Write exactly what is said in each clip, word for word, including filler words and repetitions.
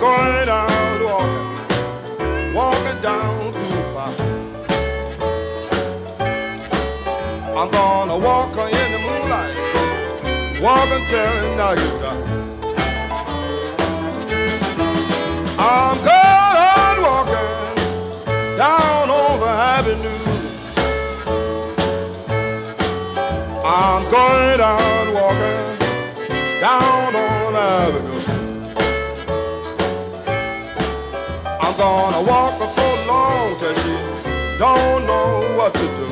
going out walking, walking down through the park. I'm gonna walk in the moonlight, walking till the night dark. I'm going out walking down over Avenue. I'm going out walking down on Avenue. I'm gonna walk her so long till she don't know what to do.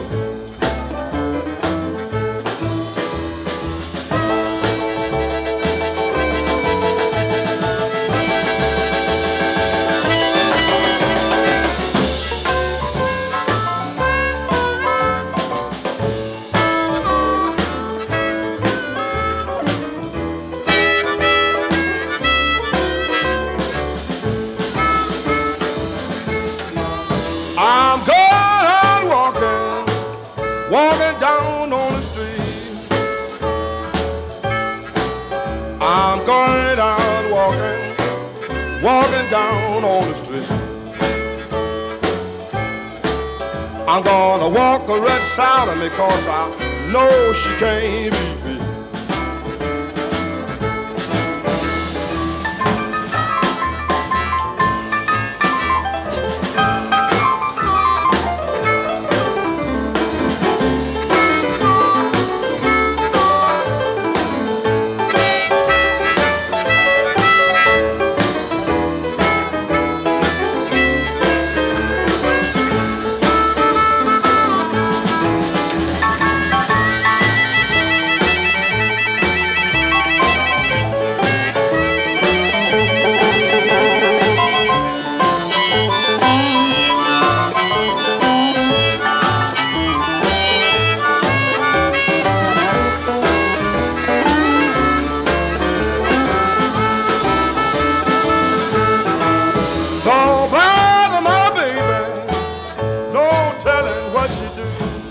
I'm going out walking, walking down on the street. I'm going out walking, walking down on the street. I'm gonna walk her right side of me, cause I know she can't beat me. Don't bother my baby, no telling what she do.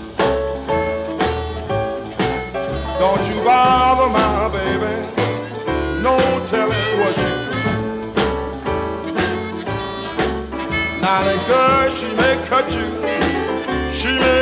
Don't you bother my baby, no telling what she do. Now that girl, she may cut you, she may